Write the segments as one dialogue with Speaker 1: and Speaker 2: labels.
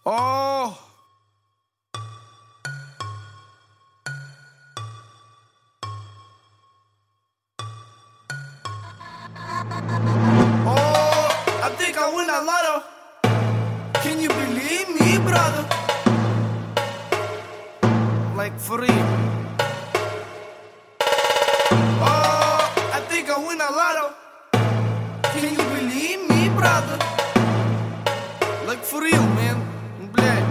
Speaker 1: Oh. Oh, I think I win a lotto. Can you believe me, brother? Like for real. Oh, I think I win a lotto. Can you believe me, brother? Like for real, man. Блядь.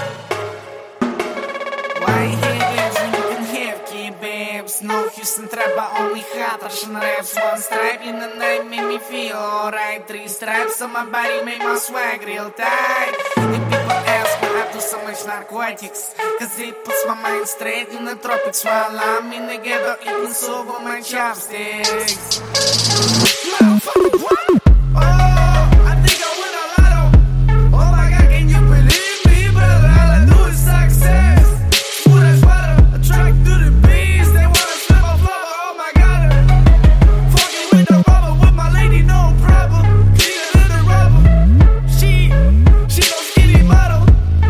Speaker 2: Why haters when you can have key babes? No Houston trap, but only hot Russian raps. One stripe in the night made me feel alright. 3 stripes on my body made my swag real tight. And people ask why I do so much narcotics, cause it puts my mind straight in the tropics while I'm in the ghetto eating soup on my chopsticks.
Speaker 1: Motherfucker, what? Oh, I think I win a lotto. Oh my God, can you believe me, brother? All I do is success. Food as water, attract to the bees. They wanna slip a flower, oh my God. Fucking with the rubber, with my lady, no problem. Cleaner than the rubber. She no skinny model.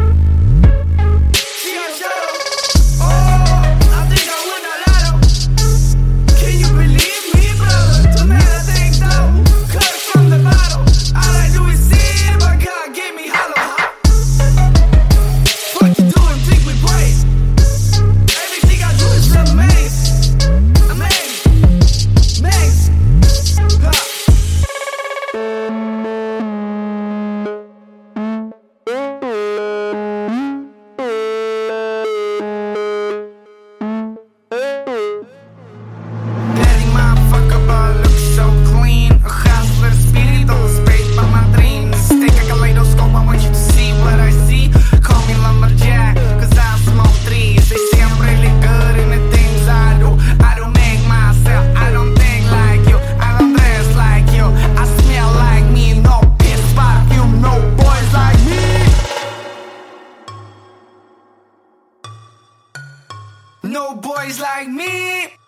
Speaker 1: She got shadow. Oh, I think I win a lotto. Can you believe me, brother? Tonight I think double. Cut from the bottle. All I do is sin, but God gave me hollow. What you doing? Think we break. Everything I do is amazing. Amazing. Amazing. Ha.
Speaker 2: Daddy motherfucker, but look so clean. A hustler spirit, all space by my dreams. Take a kaleidoscope, I want you to see what I see. Call me lumberjack, cause I smoke trees. They say I'm really good in the things I do. I don't make myself, I don't think like you. I don't dress like you, I smell like me. No piss perfume, no boys like me.
Speaker 1: No boys like me.